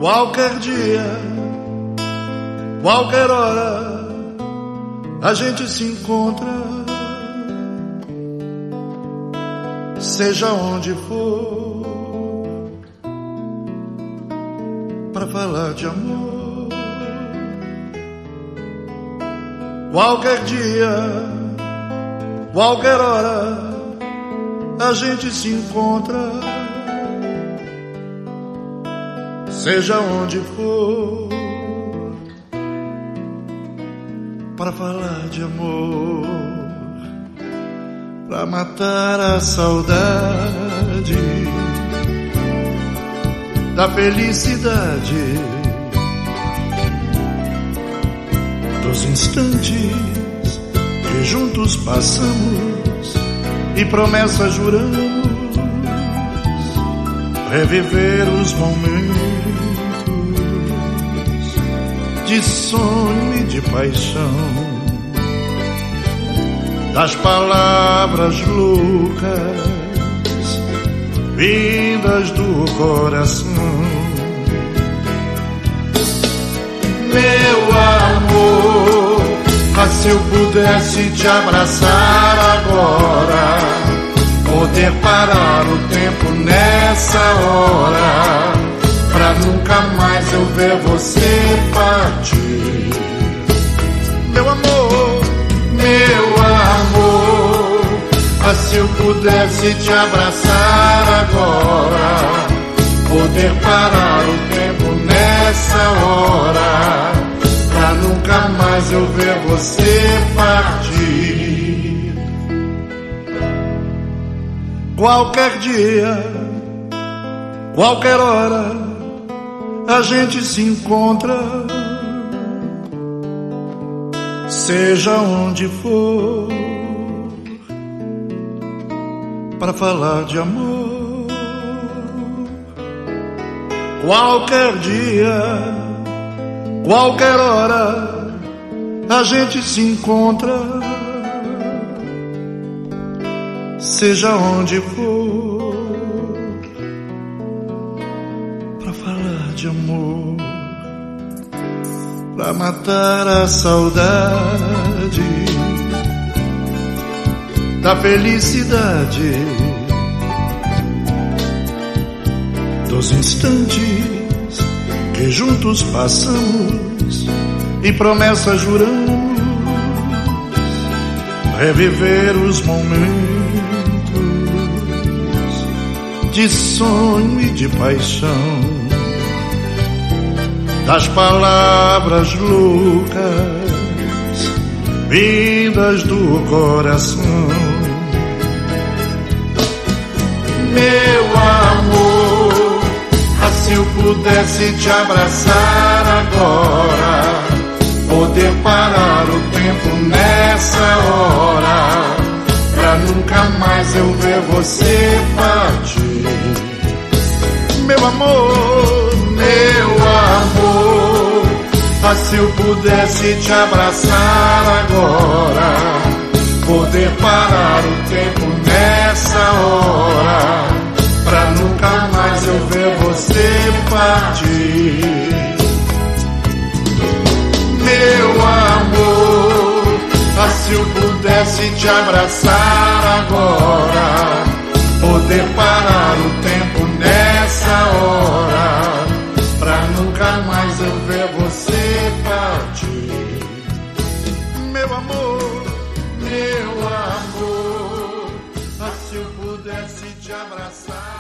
Qualquer dia, qualquer hora, a gente se encontra, seja onde for, pra falar de amor. Qualquer dia, qualquer hora, a gente se encontra, seja onde for, para falar de amor, para matar a saudade da felicidade dos instantes que juntos passamos e promessas juramos, reviver os momentos de sonho e de paixão, das palavras loucas vindas do coração. Meu amor, se eu pudesse te abraçar agora, poder parar o tempo nessa hora, pra nunca mais eu ver você partir. Meu amor, se eu pudesse te abraçar agora, poder parar o tempo nessa hora, pra nunca mais eu ver você partir. Qualquer dia, qualquer hora, a gente se encontra, seja onde for, para falar de amor. Qualquer dia, qualquer hora, a gente se encontra, seja onde for, para falar de amor, para matar a saudade da felicidade dos instantes que juntos passamos e promessas juramos, reviver os momentos de sonho e de paixão, das palavras loucas vindas do coração. Meu amor, se eu pudesse te abraçar agora, poder parar o tempo nessa hora, pra nunca mais eu ver você partir. Meu amor, se eu pudesse te abraçar agora, poder parar o tempo nessa hora, pra nunca mais eu ver você partir. Meu amor, se eu pudesse te abraçar agora, poder parar o tempo nessa hora, pra nunca mais eu ver você partir. Meu amor, se eu pudesse te abraçar